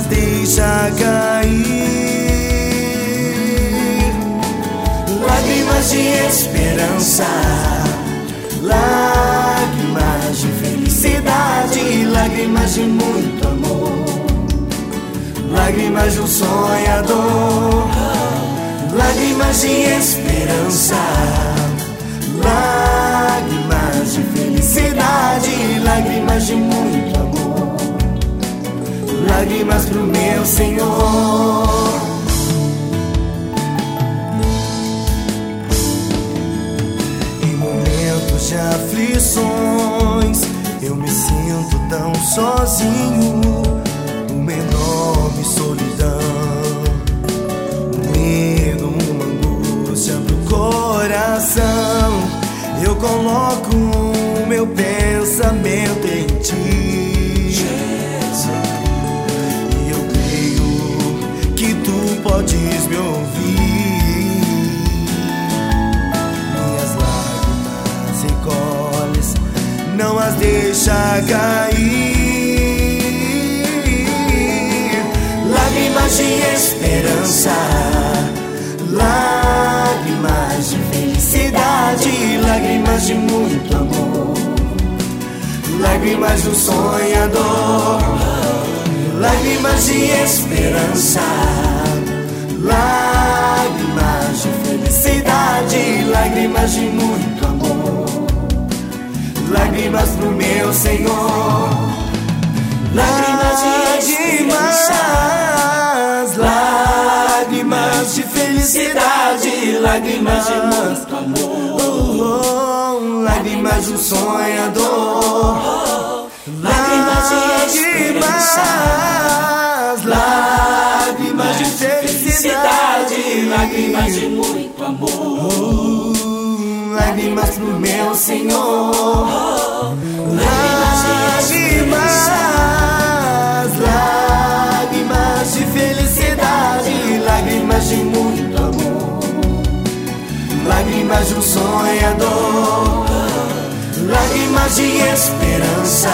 deixa cair. Lágrimas de esperança, lágrimas de felicidade, lágrimas de muito amor, lágrimas de um sonhador, lágrimas de esperança, lágrimas de felicidade, lágrimas de muito amor, lágrimas pro meu Senhor. Em momentos de aflições eu me sinto tão sozinho, uma enorme solidão, um medo, uma angústia pro coração. Eu coloco o meu pensamento em Ti, Jesus, e eu creio que Tu podes me ouvir. Minhas lágrimas recolhes, não as deixa cair. Lágrimas de esperança, lágrimas de felicidade, lágrimas de muito amor, lágrimas do sonhador, lágrimas de esperança, lágrimas de felicidade, lágrimas de muito amor, lágrimas pro meu Senhor. Lágrimas de esperança, lágrimas de felicidade, lágrimas de muito amor, lágrimas do sonhador, lágrimas de esperança, lágrimas de felicidade, lágrimas de muito amor, lágrimas pro meu Senhor. Lágrimas de felicidade, lágrimas de muito amor, lágrimas de um sonhador, lágrimas de esperança,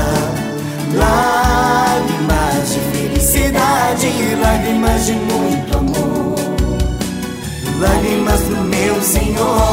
lágrimas de felicidade, lágrimas de muito amor, lágrimas pro meu Senhor.